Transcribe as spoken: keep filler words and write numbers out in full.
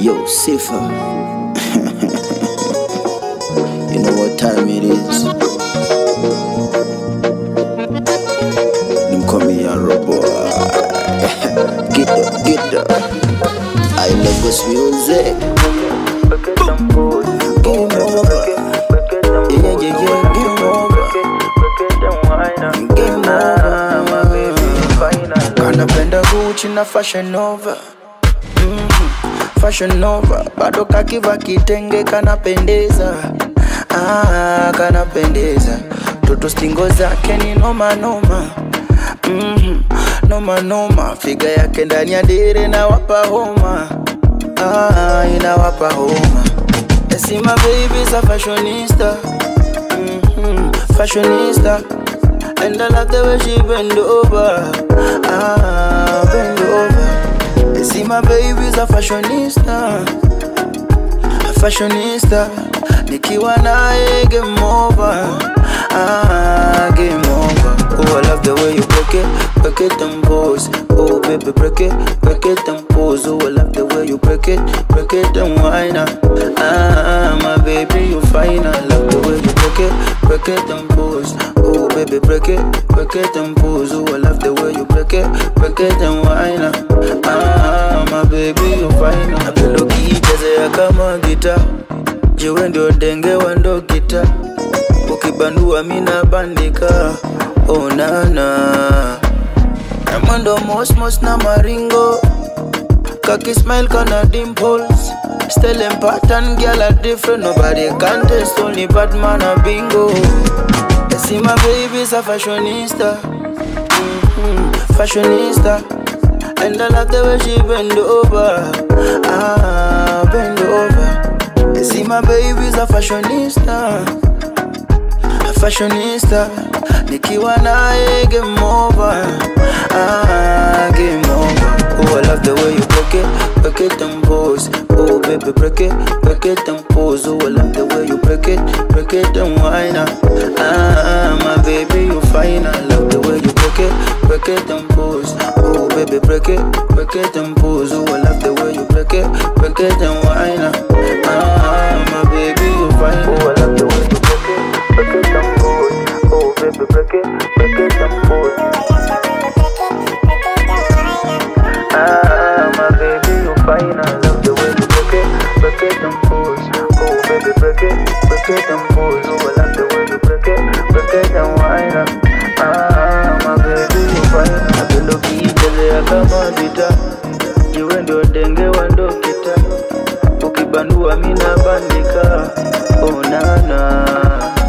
Yo, Sifa. You know what time it is? Them call me a robot. Get up, get up. I love this music. Game over. Yeah, yeah, yeah, game over. Game over. Kanapenda Gucci na Fashion Nova. Fashion Nova, bado kakiva kitenge kanapendeza. Ah, kanapendeza. Toto stingo zake ni noma noma. Mhm, noma noma. Figa yake ndani ya dire na wapa homa. Ah, inawapa homa. I see my baby's a fashionista. Mhm, fashionista. And I love the way she bend over. Ah, bend over. I see my baby's a fashionista, a fashionista. Nikiwa nae game over, ah, game over. Oh, I love the way you break it, break it and pose. Oh, baby, break it, break it and pose. Oh, I love the way you break it, break it and whine. Ah, my baby, you fine. I love the way you break it, break it and pose. Oh, baby, break it, break it and pose. Oh, I love the way you break it, break it and whine. Ah, my baby, you fine. Napenda ukiichezea kama gita, jiwe ndio denge wa ndo gita. Ukibandua mina bandika, oh nana. Namando mos mos na maringo, kaki smile kana dimples. Style and pattern, girl are different. Nobody can test, only Batman a bingo. I see my baby's a fashionista, mm-hmm, fashionista. And I love the way she bend over, ah, bend over. I see my baby's a fashionista, a fashionista. Nikiwa nae game over, ah, game over. Oh, I love the way you break it, break it and pose. Oh, baby, break it, break it and pose. Oh, I love the way you break it, break it and whine. Ah, my baby, you fine. I love the way you break it, break it and pose. Oh, baby, break it, break it and pose. Oh, I love the way you break it, break it and whine. Ah, my baby, you fine. Oh, I love the way you break it, break it and pose. Oh, baby, break it, break it and pose. Ah, my baby, you fine. I love the way you break it, break it and pose. Oh, baby, break it, break it and pose. Oh, I love the way you break it, break it and whine. Ah, my baby, you fine. Napenda ukiichezea kama gita, jiwe ndio denge wa ndo gita. Ukibandua mina bandika, oh nana.